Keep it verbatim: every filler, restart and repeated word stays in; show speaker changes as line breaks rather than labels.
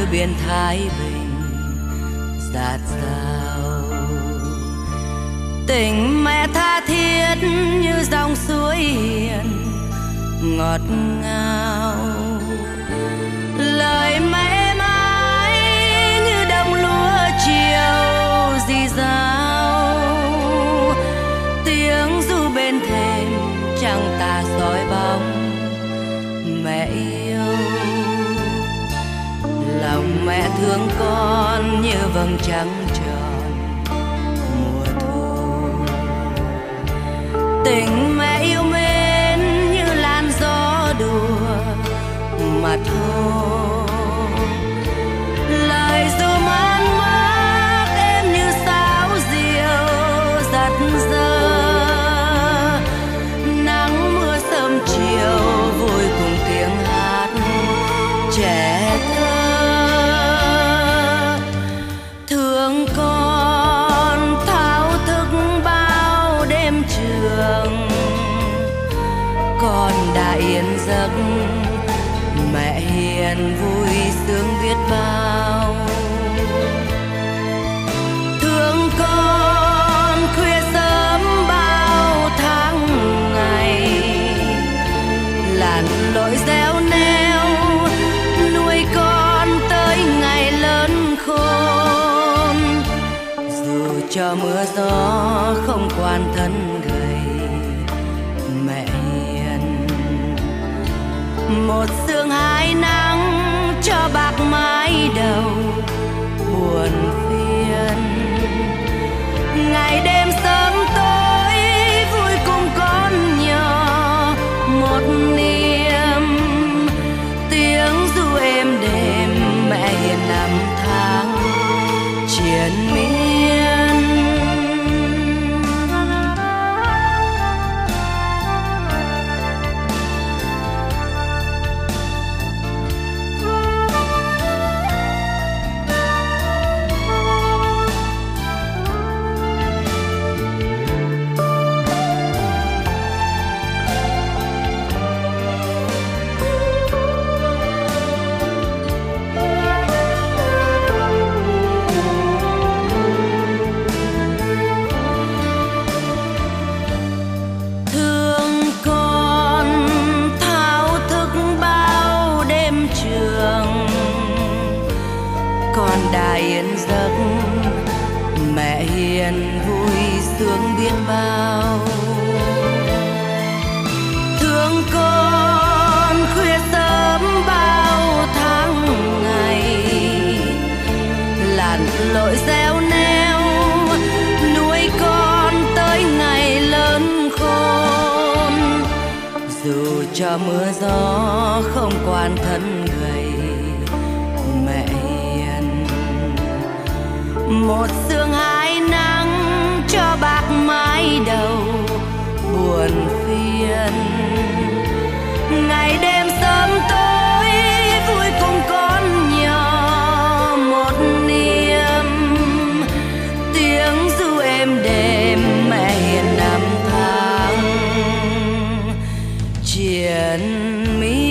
biển Thái Bình dạt dào. Tình mẹ tha thiết như dòng suối hiền ngọt ngào, lời mẹ mãi như đồng lúa chiều rì rào. Tiếng ru bên thềm chẳng tà soi bóng mẹ yêu, lòng mẹ thương con như vầng trăng tròn mùa thu. Tình mẹ yêu mến như làn gió đùa mà thôi. Lời ru man mác em như sáo diều giật giơ, nắng mưa sớm chiều vui cùng tiếng hát trẻ thơ. Thương con thao thức bao đêm trường, con đã yên giấc mẹ hiền vui sướng biết bao. Thương con khuya sớm bao tháng ngày, lặn lội gieo neo nuôi con tới ngày lớn khôn. Dù cho mưa gió không quan thân gầy mẹ hiền, một sương hai nắng cho bạc mái đầu buồn phiền. Ngày đêm sớm tối vui cùng con nhỏ một niềm, tiếng ru êm đềm mẹ hiền năm tháng triền miên. Con đã yên giấc mẹ hiền vui sướng biết bao. Thương con khuya sớm bao tháng ngày, lặn lội gieo neo nuôi con tới ngày lớn khôn. Dù cho mưa gió không quan thân gầy mẹ hiền, một sương hai nắng cho bạc mái đầu buồn phiền. Ngày đêm sớm tối vui cùng con nhỏ một niềm, tiếng ru êm đềm mẹ hiền năm tháng triền miên.